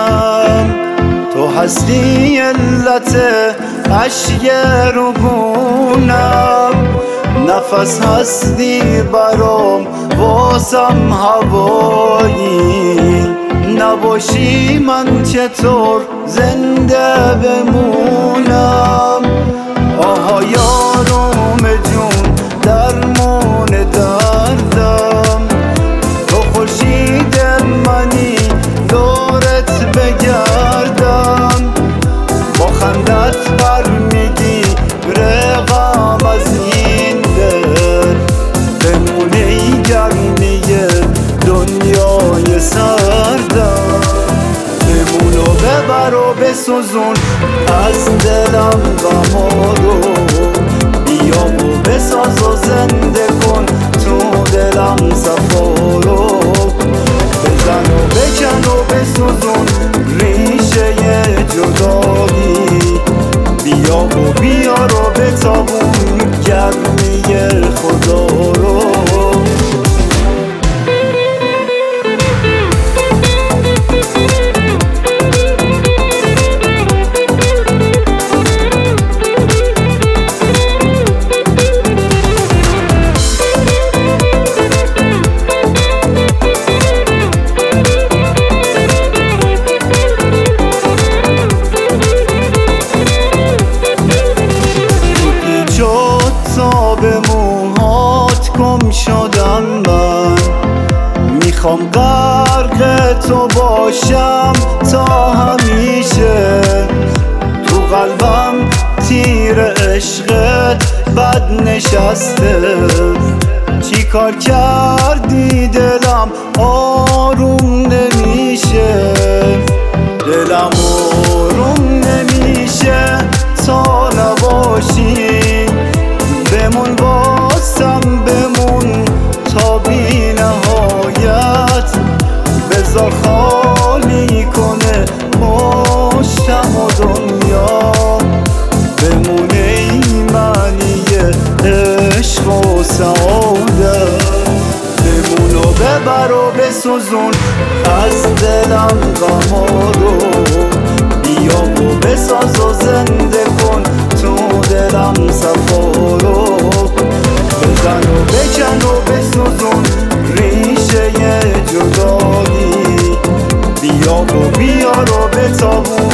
جونم، تو هستی علت اشک روگونم. نفس هستی برام واسم هوایی، نباشی من چطور زنده بمونم. آها یارم جون درمون دردم، تو خورشید منی دورت بگردم. با خندت برمیگی رقم از این دل، بمونه گرمی دنیای سردم. بمون و ببر و بسوزون از دلم غما رو، بیا و بساز و زنده کن تو دلم صفا رو. بزن و بکن و بسوزون ریشه جدایی، بیا و بیار و بتابون گرمی خدا رو. به موهات گم شدم من، میخوام غرق تو باشم تا همیشه. تو قلبم تیر عشقت بد نشسته، چی کار کردی دلم آروم نمیشه. دلم آروم نمیشه تا نباشی، بمون واسم بمون تا بی نهایت. بذار خالی کنه پشتم و دنیا، بمون ای معنی عشق و سعادت. بمون و ببر و بسوزون از دلم غما رو، بیا و بساز و زنده کن تو دلم صفا رو. بزن و بکن و بسوزون ریشه جدایی، بیا و بیار و بتابون